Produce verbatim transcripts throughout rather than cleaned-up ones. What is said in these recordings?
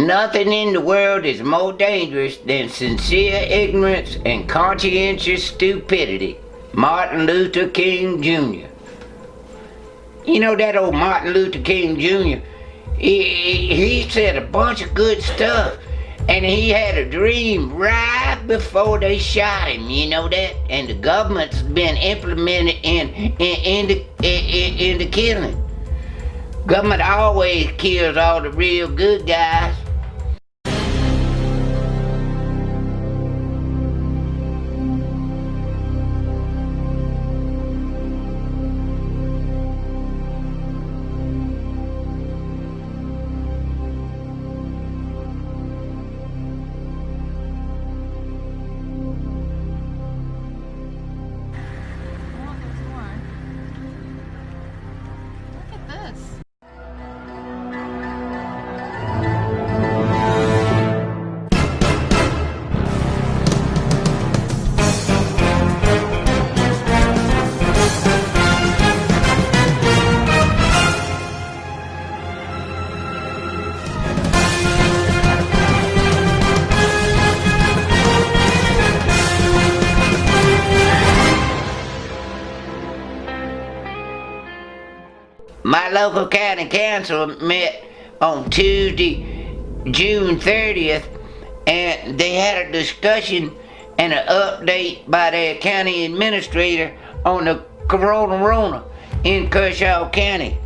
Nothing in the world is more dangerous than sincere ignorance and conscientious stupidity. Martin Luther King Junior You know that old Martin Luther King Junior He, he said a bunch of good stuff, and he had a dream right before they shot him, you know that? And the government's been implemented in, in, in, the, in, in the killing. Government always kills all the real good guys. My local county council met on Tuesday, June thirtieth, and they had a discussion and an update by their county administrator on the coronavirus in Kershaw County.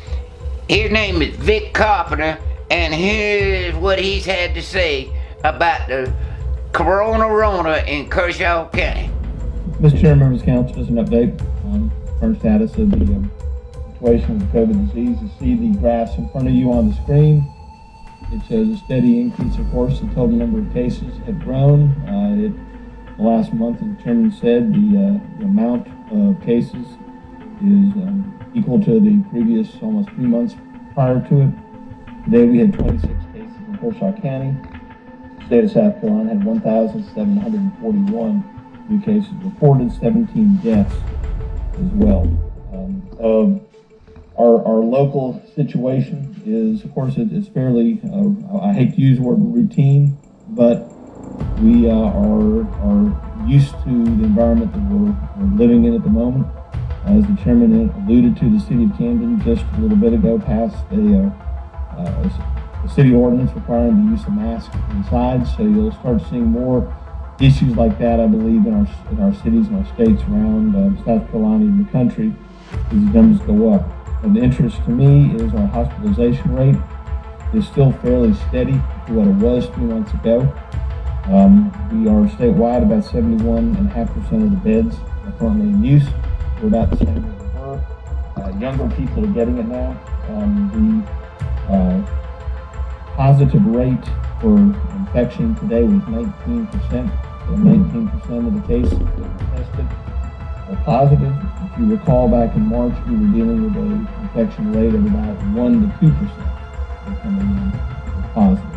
His name is Vic Carpenter, and here's what he's had to say about the coronavirus in Kershaw County. Mister Chair, members of council, just an update on current status of the um, situation with COVID disease. You see the graphs in front of you on the screen. It shows a steady increase, of course. The total number of cases have grown. Uh, it, the last month, as the chairman said, the, uh, the amount of cases is um, equal to the previous almost three months prior to it. Today we had twenty-six cases in Kershaw County. The state of South Carolina had one thousand seven hundred forty-one new cases reported, seventeen deaths as well. Um, of Our, our local situation is, of course, it, it's fairly, uh, I hate to use the word routine, but we uh, are, are used to the environment that we're, we're living in at the moment. As the chairman alluded to, the city of Camden just a little bit ago passed a, uh, uh, a city ordinance requiring the use of masks inside, so you'll start seeing more issues like that, I believe, in our, in our cities and our states around uh, South Carolina and the country as the numbers go up. Of interest to me is our hospitalization rate is still fairly steady to what it was three months ago. Um, we are statewide about seventy-one point five percent of the beds are currently in use. We're about the same as we were. Uh, younger people are getting it now. Um, the uh, positive rate for infection today was nineteen percent. So nineteen percent of the cases that were tested are positive. If you recall, back in March, we were dealing with an infection rate of about one to two percent coming in positive.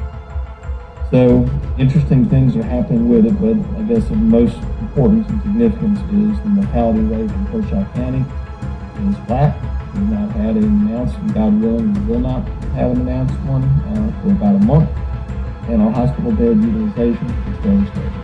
So, interesting things are happening with it, but I guess of most importance and significance is the mortality rate in Kershaw County is flat. We've not had an announced, and God willing, we will not have an announced one uh, for about a month. And our hospital bed utilization is very stable.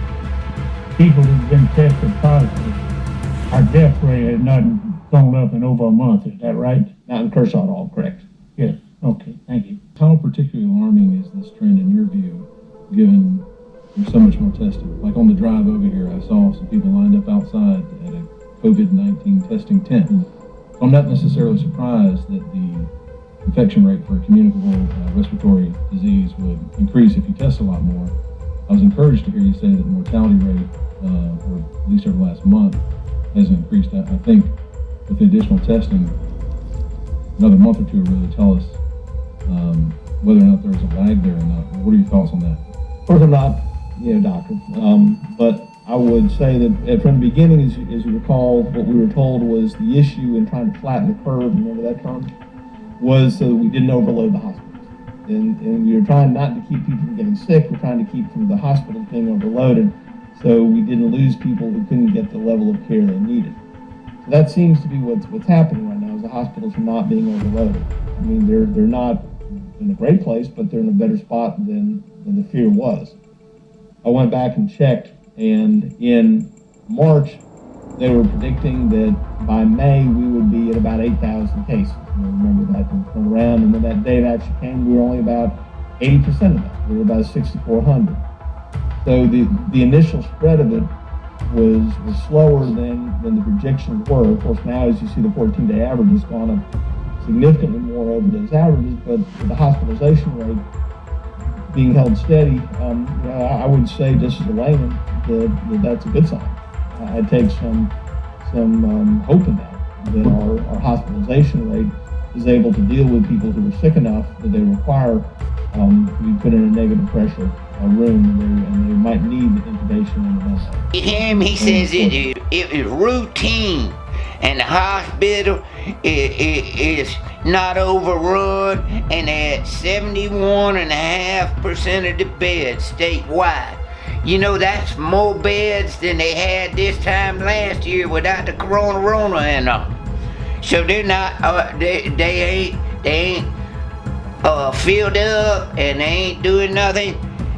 People who've been tested positive, our death rate has not gone up in over a month, is that right? Not in Kershaw at all, correct? Yes, okay, thank you. How particularly alarming is this trend in your view, given there's so much more testing? Like on the drive over here, I saw some people lined up outside at a COVID nineteen testing tent. Mm-hmm. So I'm not necessarily surprised that the infection rate for a communicable uh, respiratory disease would increase if you test a lot more. I was encouraged to hear you say that the mortality rate, uh, or at least over the last month, has increased. I think with the additional testing, another month or two will really tell us um, whether or not there's a lag there or not. What are your thoughts on that? Of course, I'm not, you know, doctor, um, but I would say that from the beginning, as you, as you recall, what we were told was the issue in trying to flatten the curve, remember that term, was so that we didn't overload the hospitals. And, and we were trying not to keep people from getting sick, we're trying to keep from the hospitals being overloaded, so we didn't lose people who couldn't get the level of care they needed. So that seems to be what's, what's happening right now, is the hospitals are not being overloaded. I mean, they're, they're not in a great place, but they're in a better spot than, than the fear was. I went back and checked, and in March, they were predicting that by May we would be at about eight thousand cases. And I remember that went around, and when that date actually came, we were only about eighty percent of that. We were about sixty-four hundred. So the, the initial spread of it was, was slower than, than the projections were. Of course, now as you see, the fourteen-day average has gone up significantly more over those averages, but the hospitalization rate being held steady, um, you know, I would say, just as a layman, that, that that's a good sign. I take some some um, hope in that, that our, our hospitalization rate is able to deal with people who are sick enough that they require um, to be put in a negative pressure uh, room, and they, and they might need intubation and ventilator. You hear him? He says it, it is routine, and the hospital is, is not overrun, and at seventy-one point five percent of the beds statewide. You know, that's more beds than they had this time last year without the corona rona and all. So they're not, uh, they, they ain't, they ain't uh, filled up, and they ain't doing nothing.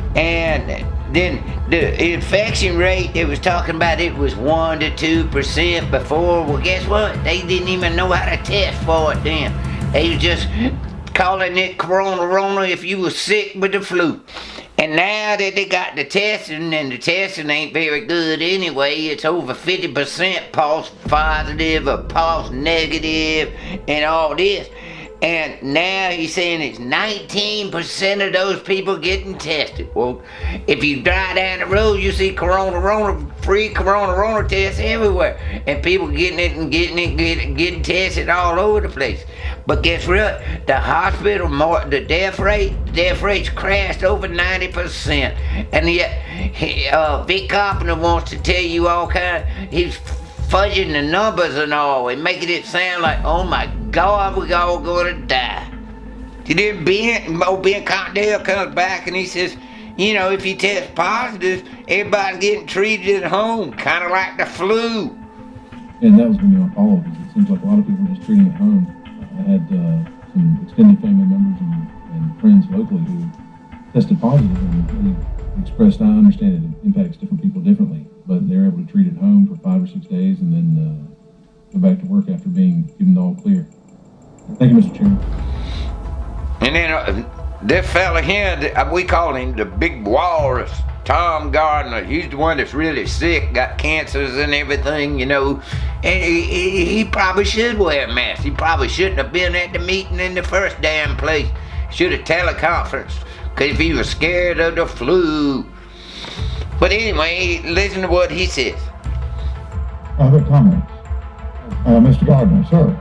And then the infection rate they was talking about, it was one to two percent before. Well, guess what? They didn't even know how to test for it then. They was just calling it corona rona if you was sick with the flu. And now that they got the testing, and the testing ain't very good anyway, it's over fifty percent false positive or false negative and all this. And now he's saying it's nineteen percent of those people getting tested. Well, if you drive down the road, you see corona rona, free corona rona tests everywhere. And people getting it and getting it, getting, getting tested all over the place. But guess what? The hospital, more, the death rate, the death rate's crashed over ninety percent. And yet, he, uh, Vic Carpenter wants to tell you all kind of, he's fudging the numbers and all, and making it sound like, oh my God, we all gonna die. Then Ben, old Ben Contdale comes back and he says, you know, if you test positive, everybody's getting treated at home, kind of like the flu. And that was going to be my follow-up. It seems like a lot of people are just treating at home. I had uh, some extended family members and, and friends locally who tested positive, and they expressed, I understand it impacts different people differently, but they're able to treat at home for five or six days and then uh, go back to work after being given the all clear. Thank you, Mister Chairman. And then uh, this fella here, we call him the Big Walrus, Tom Gardner. He's the one that's really sick, got cancers and everything, you know. And he, he, he probably should wear a mask. He probably shouldn't have been at the meeting in the first damn place. Should have teleconferenced, because if he was scared of the flu. But anyway, listen to what he says. Other comments? Uh, Mister Gardner, sir.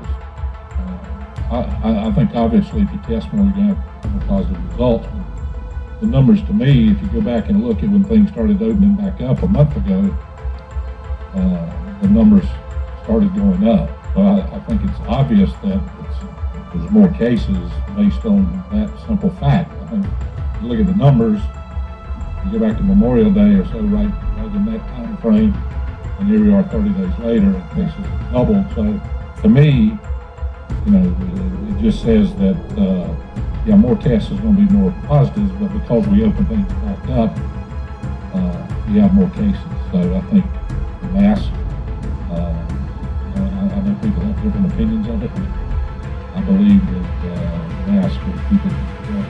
I, I think obviously if you test more, you're going to have more positive results. But the numbers to me, if you go back and look at when things started opening back up a month ago, uh, the numbers started going up. So I, I think it's obvious that it's, there's more cases based on that simple fact. I think if you look at the numbers, you go back to Memorial Day or so, right, right in that time frame, and here we are thirty days later, cases have doubled. So to me, you know, it, it just says that, uh, yeah, more tests is going to be more positives, but because we open things back up, uh, you have more cases. So I think the mask, uh, I, I know people have different opinions of it. I believe that uh, the mask will keep it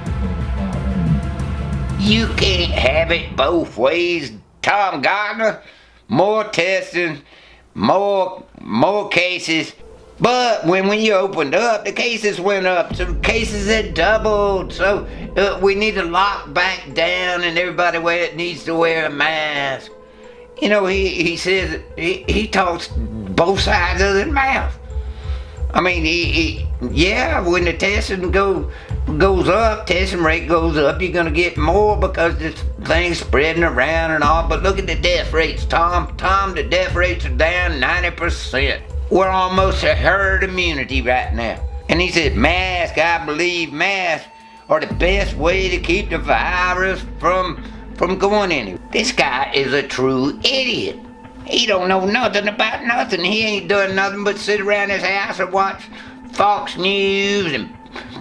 uh, You can't have it both ways, Tom Gardner. More testing, more more cases. But when, when you opened up, the cases went up. So cases had doubled. So uh, we need to lock back down, and everybody wear, needs to wear a mask. You know, he, he says, he, he talks both sides of the mouth. I mean, he, he, yeah, when the testing go, goes up, testing rate goes up, you're going to get more because this thing's spreading around and all. But look at the death rates, Tom. Tom, the death rates are down ninety percent. We're almost at herd immunity right now. And he said, masks, I believe masks are the best way to keep the virus from, from going anywhere. This guy is a true idiot. He don't know nothing about nothing. He ain't done nothing but sit around his house and watch Fox News and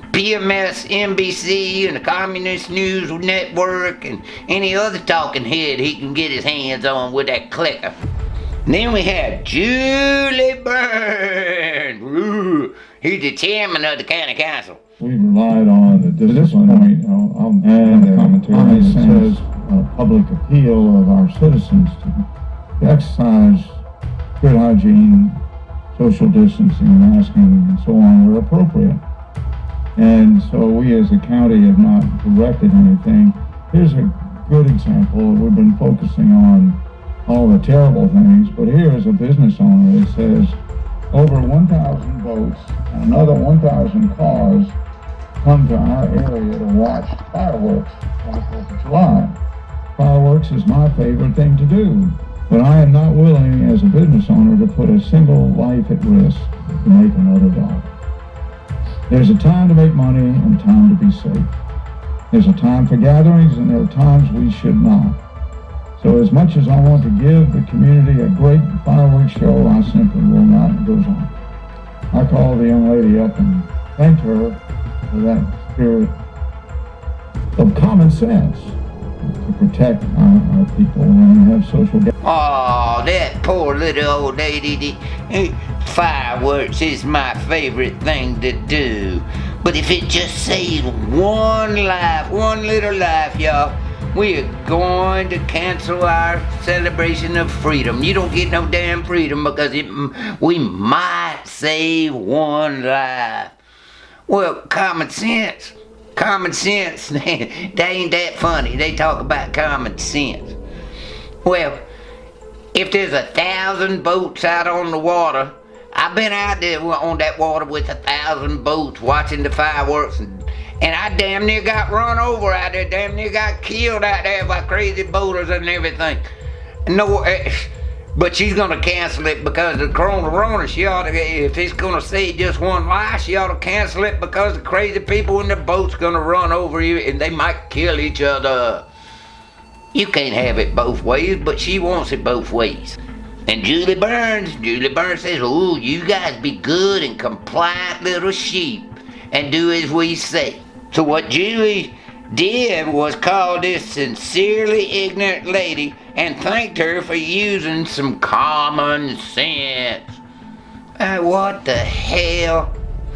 P M S, N B C, and the Communist News Network, and any other talking head he can get his hands on with that clicker. And then we had Julie Byrne. Ooh, he's the chairman of the county council. We relied on the discipline I'll, I'll and the the commentary common that sense uh, public appeal of our citizens to, to exercise good hygiene, social distancing, masking, and so on were appropriate. And so we as a county have not directed anything. Here's a good example. We've been focusing on all the terrible things, but here is a business owner that says over one thousand boats and another one thousand cars come to our area to watch fireworks on the fourth of July. Fireworks is my favorite thing to do, but I am not willing as a business owner to put a single life at risk to make another dollar. There's a time to make money and time to be safe. There's a time for gatherings and there are times we should not. So as much as I want to give the community a great fireworks show, I simply will not. It goes on. I called the young lady up and thanked her for that spirit of common sense to protect our, our people when we have social gatherings. Oh, that poor little old lady. Fireworks is my favorite thing to do. But if it just saves one life, one little life, y'all, we're going to cancel our celebration of freedom. You don't get no damn freedom because it, we might save one life. Well, common sense. Common sense, they ain't that funny. They talk about common sense. Well, if there's a thousand boats out on the water, I've been out there on that water with a thousand boats watching the fireworks, and, and I damn near got run over out there, damn near got killed out there by crazy boaters and everything. No, uh, but she's gonna cancel it because of the corona. She ought to, if it's gonna save just one life, she ought to cancel it because the crazy people in the boat's gonna run over you and they might kill each other. You can't have it both ways, but she wants it both ways. And Julie Burns, Julie Burns says, oh, you guys be good and compliant little sheep and do as we say. So what Julie did was call this sincerely ignorant lady and thanked her for using some common sense. Uh, what the hell?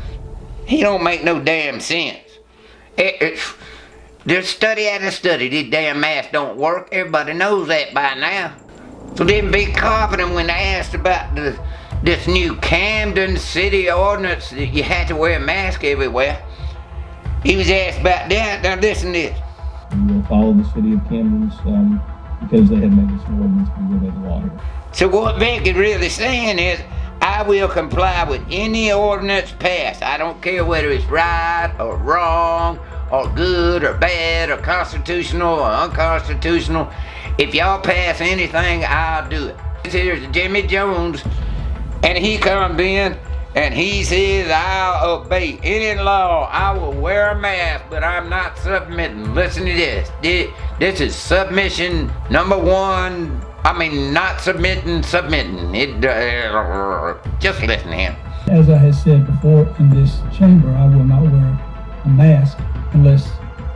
He don't make no damn sense. It, it's, there's study after study, this damn mask don't work. Everybody knows that by now. So then be confident when they asked about the, this new Camden City ordinance that you had to wear a mask everywhere. He was asked about that. Now listen to this. We will follow the city of Camden's um, because they had made this an ordinance, we will make the law here. So what Vic is really saying is, I will comply with any ordinance passed. I don't care whether it's right or wrong or good or bad or constitutional or unconstitutional. If y'all pass anything, I'll do it. Here's Jimmy Jones, and he comes in and he says, I'll obey any law. I will wear a mask, but I'm not submitting. Listen to this. This is submission number one. I mean, not submitting, submitting. It, uh, just listen to him. As I had said before in this chamber, I will not wear a mask unless,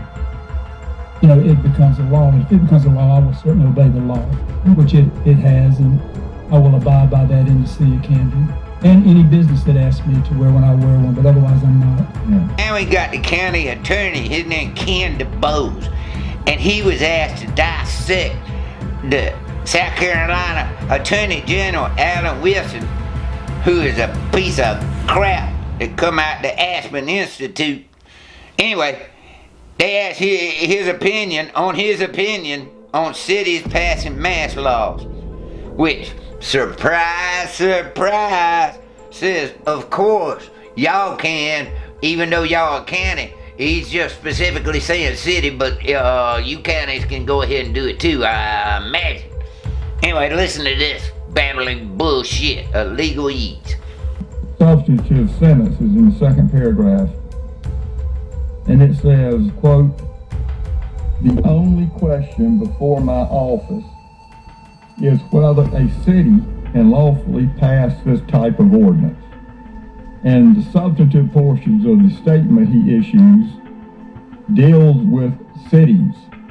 you know, it becomes a law. If it becomes a law, I will certainly obey the law, which it, it has, and I will abide by that in the city of Camden. And any business that asks me to wear one, I wear one, but otherwise I'm not. Yeah. Now we got the county attorney, his name Ken DuBose, and he was asked to dissect the South Carolina Attorney General Alan Wilson, who is a piece of crap that come out the Aspen Institute. Anyway, they asked his, his opinion on his opinion on cities passing mask laws, which, surprise, surprise, says, of course, y'all can, even though y'all are county. He's just specifically saying city, but uh, you counties can go ahead and do it too, I imagine. Anyway, listen to this babbling bullshit, a legalese. Substantive sentence is in the second paragraph, and it says, quote, the only question before my office is whether a city can lawfully pass this type of ordinance. And the substantive portions of the statement he issues deals with cities.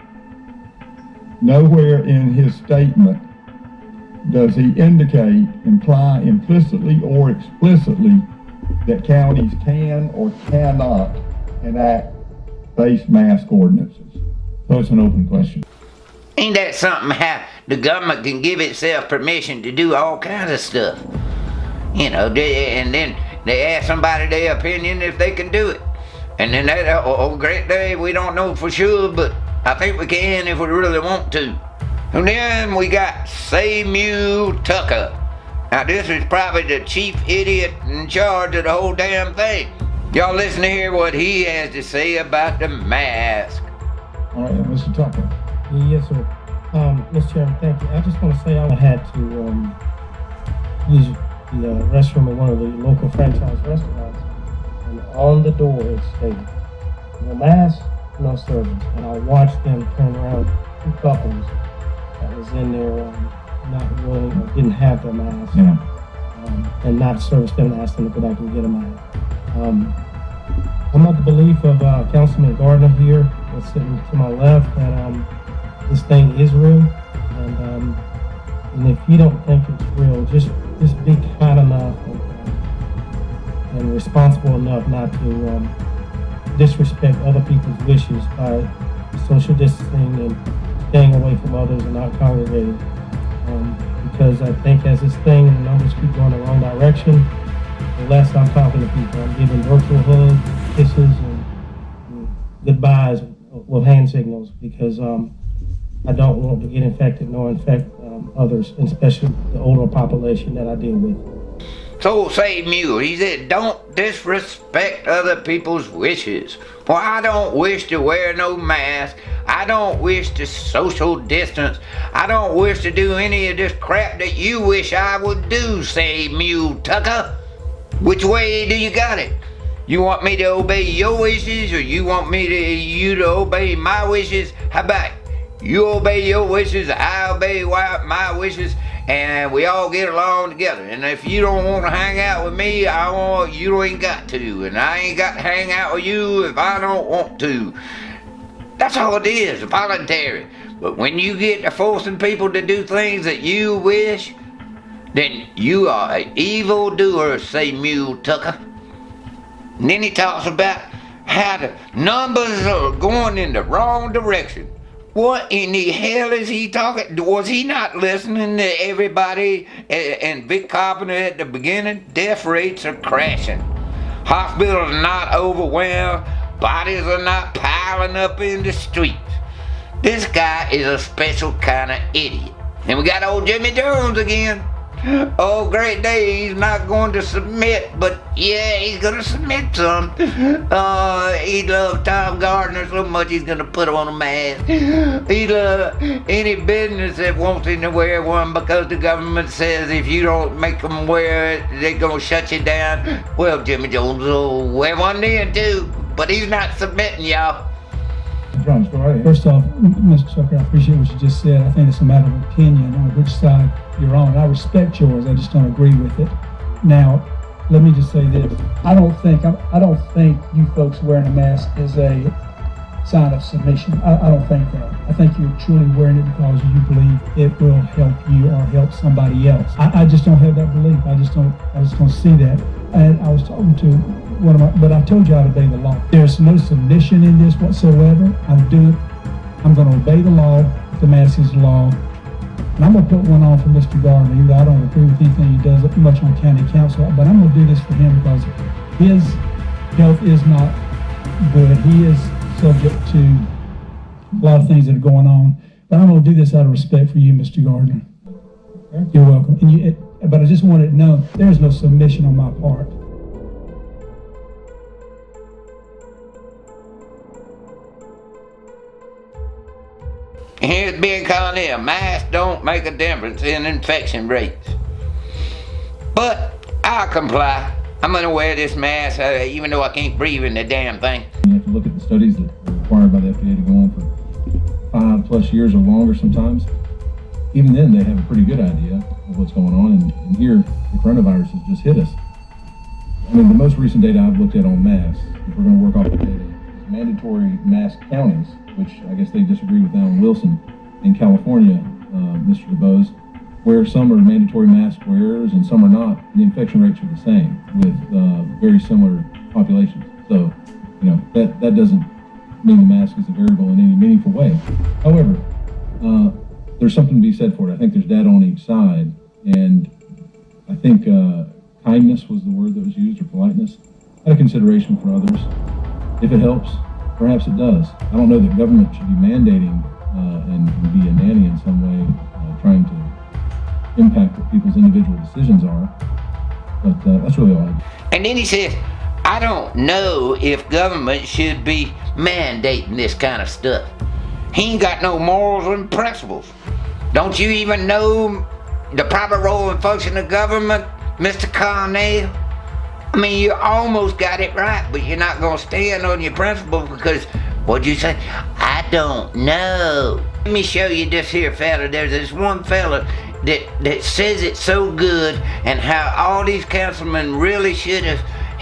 Nowhere in his statement does he indicate, imply implicitly or explicitly that counties can or cannot enact face mask ordinances. So it's an open question. Ain't that something how the government can give itself permission to do all kinds of stuff? You know, they, and then they ask somebody their opinion if they can do it. And then they, oh, oh, great day, we don't know for sure, but I think we can if we really want to. And then we got Samuel Tucker. Now this is probably the chief idiot in charge of the whole damn thing. Y'all listen to hear what he has to say about the mask. All right, Mister Tucker. Yes, sir. Um, Mister Chairman, thank you. I just want to say I had to um, use the uh, restroom at one of the local franchise restaurants, and on the door it stated, "No mask, no service." And I watched them turn around, two couples that was in there um, not willing or didn't have their mask, Yeah. um, and not service them and ask them to go back and get a mask. Um, I'm of the belief of uh, Councilman Gardner here, that's sitting to my left, that um, this thing is real, and um, and if you don't think it's real, just just be kind enough and, uh, and responsible enough not to um, disrespect other people's wishes by social distancing and staying away from others and not congregating. Um, because I think as this thing and the numbers keep going the wrong direction, the less I'm talking to people. I'm giving virtual hugs, kisses, and, and goodbyes with hand signals because um, I don't want to get infected nor infect um, others, especially the older population that I deal with. So say Mule, he said, don't disrespect other people's wishes. Well, I don't wish to wear no mask. I don't wish to social distance. I don't wish to do any of this crap that you wish I would do, say Mule Tucker. Which way do you got it? You want me to obey your wishes, or you want me to you to obey my wishes? How about you obey your wishes, I obey my wishes, and we all get along together. And if you don't want to hang out with me, I want you ain't got to, and I ain't got to hang out with you if I don't want to. That's all it is, voluntary. But when you get to forcing people to do things that you wish, then you are an evildoer, say Mule Tucker. And then he talks about how the numbers are going in the wrong direction. What in the hell is he talking? Was he not listening to everybody and Vic Carpenter at the beginning? Death rates are crashing. Hospitals are not overwhelmed. Bodies are not piling up in the streets. This guy is a special kind of idiot. And we got old Jimmy Jones again. Oh, great day, he's not going to submit, but yeah, he's going to submit some. Uh, he loves Tom Gardner so much he's going to put on a mask. He loves any business that wants him to wear one because the government says if you don't make them wear it, they're going to shut you down. Well, Jimmy Jones will wear one then too, but he's not submitting, y'all. John, go right ahead. First off, Mister Tucker, I appreciate what you just said. I think it's a matter of opinion on which side you're on. I respect yours. I just don't agree with it. Now, let me just say this. I don't think I don't think you folks wearing a mask is a sign of submission. I, I don't think that. I think you're truly wearing it because you believe it will help you or help somebody else. I, I just don't have that belief. I just don't. I just don't see that. And I was talking to one of my, but I told you how to obey the law. There's no submission in this whatsoever. I'm doing. I'm going to obey the law. The mask is the law. And I'm going to put one on for Mister Gardner, even though I don't agree with anything he does much on county council, but I'm going to do this for him because his health is not good. He is subject to a lot of things that are going on. But I'm going to do this out of respect for you, Mister Gardner. Okay. You're welcome. And you, it, but I just wanted to know there is no submission on my part. Here's Ben Connell. Masks don't make a difference in infection rates. But I'll comply. I'm going to wear this mask uh, even though I can't breathe in the damn thing. You have to look at the studies that are required by the F D A to go on for five plus years or longer sometimes. Even then, they have a pretty good idea of what's going on. And, and here, the coronavirus has just hit us. I mean, the most recent data I've looked at on masks, if we're going to work off the data, is mandatory mask counties, which I guess they disagree with Alan Wilson in California, uh, Mister DuBose, where some are mandatory mask wearers and some are not. The infection rates are the same with uh, very similar populations. So, you know, that, that doesn't mean the mask is a variable in any meaningful way. However, uh, there's something to be said for it. I think there's data on each side, and I think uh, kindness was the word that was used, or politeness, out of consideration for others. If it helps, perhaps it does. I don't know that government should be mandating uh, and, and be a nanny in some way, uh, trying to impact what people's individual decisions are. But uh, that's really all I do. And then he says, I don't know if government should be mandating this kind of stuff. He ain't got no morals and principles. Don't you even know the proper role and function of government, Mister Cornell? I mean, you almost got it right, but you're not going to stand on your principles because, what'd you say? I don't know. Let me show you this here fella. There's this one fella that, that says it so good, and how all these councilmen really should have,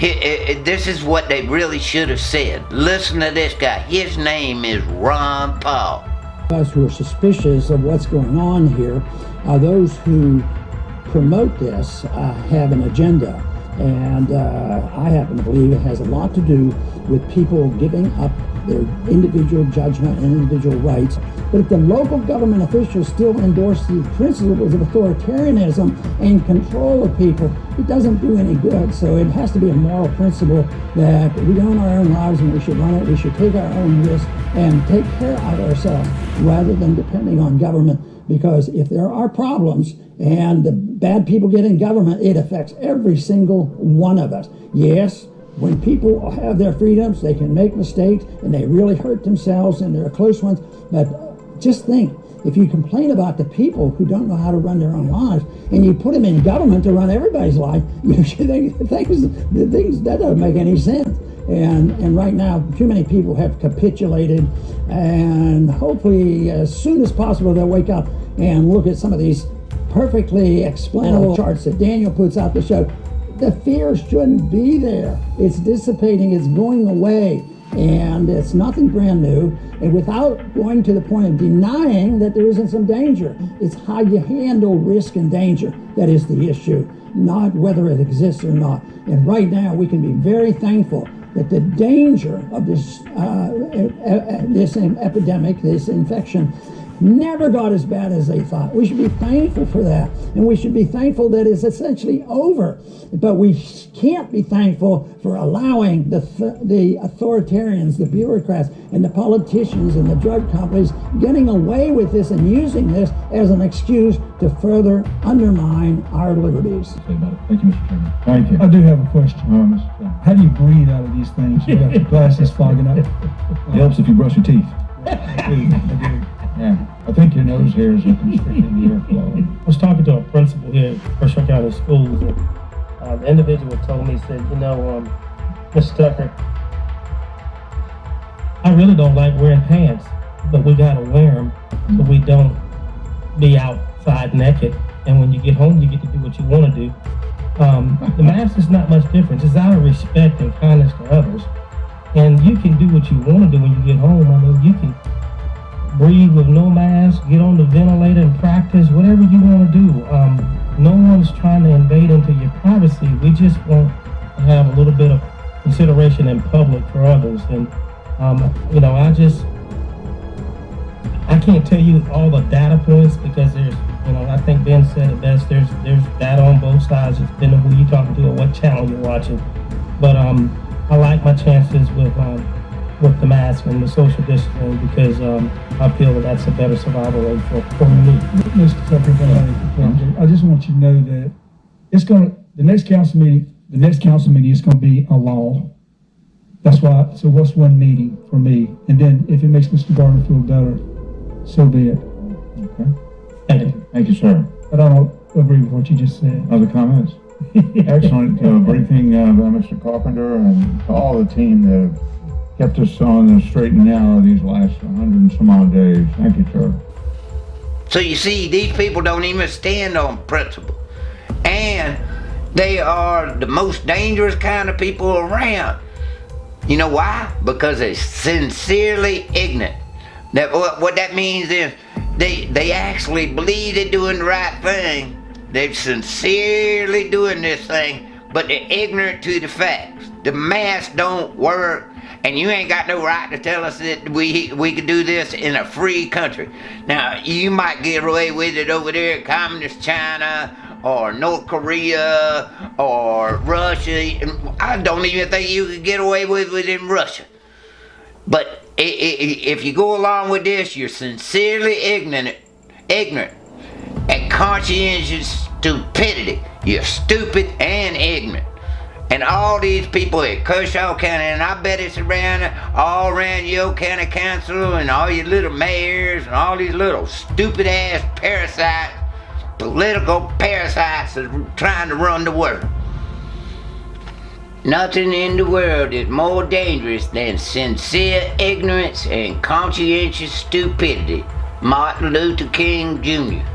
this is what they really should have said. Listen to this guy. His name is Ron Paul. Those who are suspicious of what's going on here, uh, those who promote this uh, have an agenda. And uh, I happen to believe it has a lot to do with people giving up their individual judgment and individual rights. But if the local government officials still endorse the principles of authoritarianism and control of people, it doesn't do any good. So it has to be a moral principle that we own our own lives and we should run it. We should take our own risk and take care of ourselves rather than depending on government. Because if there are problems and the bad people get in government, it affects every single one of us. Yes, when people have their freedoms, they can make mistakes and they really hurt themselves and their close ones. But just think, if you complain about the people who don't know how to run their own lives and you put them in government to run everybody's life, you should think things, the things that doesn't make any sense. And and right now, too many people have capitulated, and hopefully as soon as possible they'll wake up and look at some of these perfectly explainable charts that Daniel puts out to show the fear shouldn't be there. It's dissipating, it's going away, and it's nothing brand new. And without going to the point of denying that there isn't some danger, it's how you handle risk and danger that is the issue, not whether it exists or not. And right now we can be very thankful that the danger of this uh, this epidemic, this infection, never got as bad as they thought. We should be thankful for that, and we should be thankful that it's essentially over. But we can't be thankful for allowing the th- the authoritarians, the bureaucrats, and the politicians and the drug companies getting away with this and using this as an excuse to further undermine our liberties. Say about it. Thank you, Mister Chairman. Thank you. I do have a question. Uh, Mister Chairman. How do you breathe out of these things? You got your glasses fogging up. It helps if you brush your teeth. I do, I do. Yeah, I think your nose hairs are constricting the airflow. I was talking to a principal here at Prescott County Schools, and uh, the individual told me, he said, you know, um, Mister Tucker, I really don't like wearing pants, but we gotta wear them so we don't be outside naked. And when you get home, you get to do what you want to do. Um, the mask is not much different. It's out of respect and kindness to others. And you can do what you want to do when you get home. I mean, you can breathe with no mask, get on the ventilator and practice, whatever you want to do. Um, no one's trying to invade into your privacy. We just want to have a little bit of consideration in public for others. And, um, you know, I just, I can't tell you all the data points because there's, you know, I think Ben said it best. There's there's data on both sides, depending on who you're talking to or what channel you're watching. But um, I like my chances with um, with the mask and the social distancing because um, I feel that that's a better survival rate for, for me. Mister Tucker, I just want you to know that it's going to, the next council meeting, the next council meeting is going to be a law. That's why, so what's one meeting for me? And then if it makes Mister Gardner feel better, so be it. Okay. Thank you. Thank you, sir. But I don't agree with what you just said. Other comments? Excellent uh, briefing uh, by Mister Carpenter and to all the team that have kept us on the straight and narrow these last one hundred and some odd days. Thank you, sir. So you see, these people don't even stand on principle. And They are the most dangerous kind of people around. You know why? Because they're sincerely ignorant. That what, what that means is they they actually believe they're doing the right thing. They're sincerely doing this thing, but they're ignorant to the facts. The mask don't work, and you ain't got no right to tell us that we we can do this in a free country. Now, you might get away with it over there in Communist China, or North Korea, or Russia. I don't even think you could get away with it in Russia. But if you go along with this, you're sincerely ignorant, ignorant, and conscientious stupidity. You're stupid and ignorant. And all these people at Kershaw County, and I bet it's around, all around your county council, and all your little mayors, and all these little stupid ass parasites, political parasites that are trying to run the world. Nothing in the world is more dangerous than sincere ignorance and conscientious stupidity. Martin Luther King Junior